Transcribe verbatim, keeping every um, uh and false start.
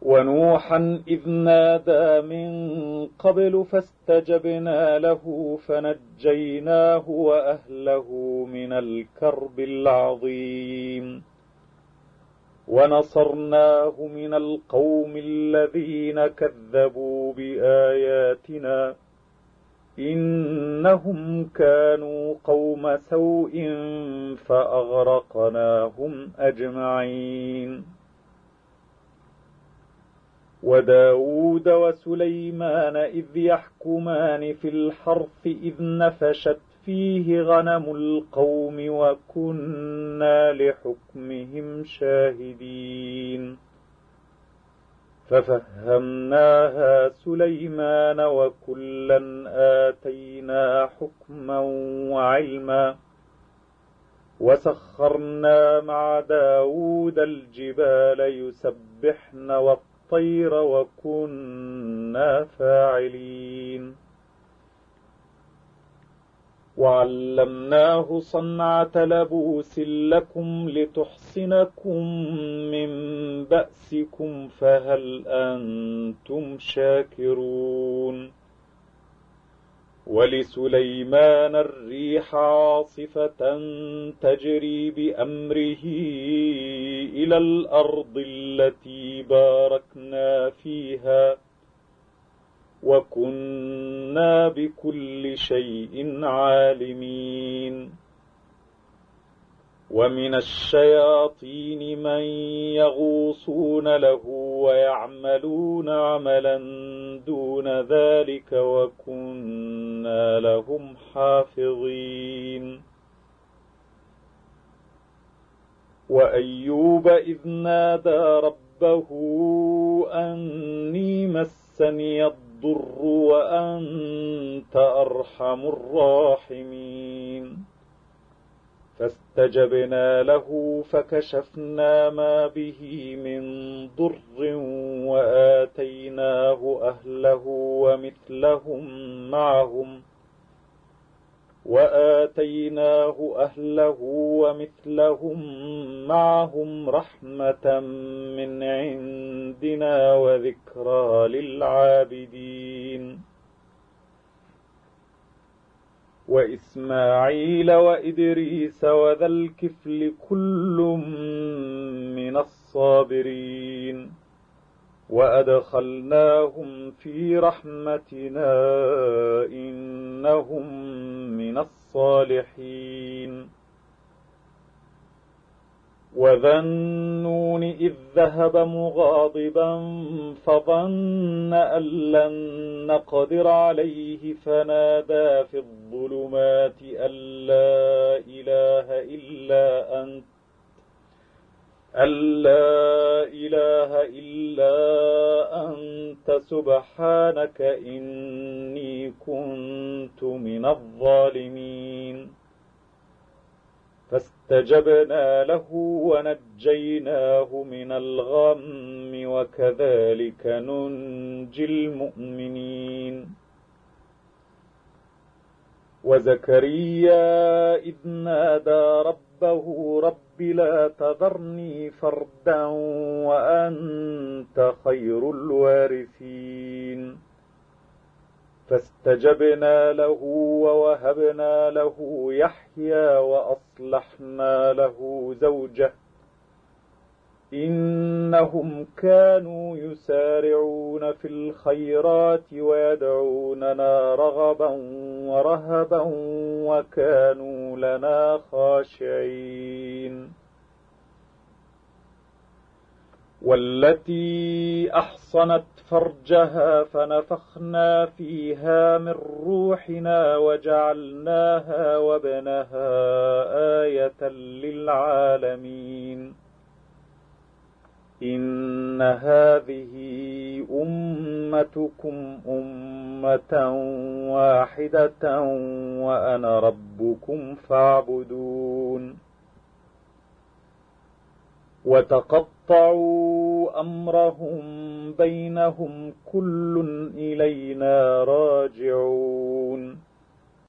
ونوحا إذ نادى من قبل فاستجبنا له فنجيناه وأهله من الكرب العظيم ونصرناه من القوم الذين كذبوا بآياتنا إنهم كانوا قوم سوء فأغرقناهم أجمعين. وداود وسليمان إذ يحكمان في الحرث إذ نفشت فيه غنم القوم وكنا لحكمهم شاهدين ففهمناها سليمان وكلا آتينا حكما وعلما وسخرنا مع داود الجبال يسبحن والطير وكنا فاعلين وعلمناه صنعة لبوس لكم لتحصنكم من بأسكم فهل أنتم شاكرون. ولسليمان الريح عاصفة تجري بأمره إلى الأرض التي باركنا فيها وكنا بكل شيء عالمين. ومن الشياطين من يغوصون له ويعملون عملا دون ذلك وكنا لهم حافظين. وأيوب إذ نادى ربه أني مسني الضر وأنت أرحم الراحمين فاستجبنا له فكشفنا ما به من ضر وآتيناه أهله ومثلهم معهم وآتيناه أهله ومثلهم معهم رحمة من عندنا وذكرى للعابدين. وإسماعيل وإدريس وذا الكفل كل من الصابرين وأدخلناهم في رحمتنا إنهم من الصالحين. وذا النون إذ ذهب مغاضبا فظن أن لن نقدر عليه فنادى في الظلمات أن لا إله إلا أنت أن لا إله إلا أنت سبحانك إني كنت من الظالمين فاستجبنا له ونجيناه من الغم وكذلك ننجي المؤمنين. وزكريا إذ نادى ربه رب لا تذرني فردا وأنت خير الوارثين فاستجبنا له ووهبنا له يحيى وأصلحنا له زوجه إنهم كانوا يسارعون في الخيرات ويدعوننا رغبا ورهبا وكانوا لنا خاشعين. والتي أحصنت فرجها فنفخنا فيها من روحنا وجعلناها وابنها آية للعالمين. إن هذه أمتكم أمة واحدة وأنا ربكم فاعبدون. وتقطعوا أمرهم بينهم كل إلينا راجعون.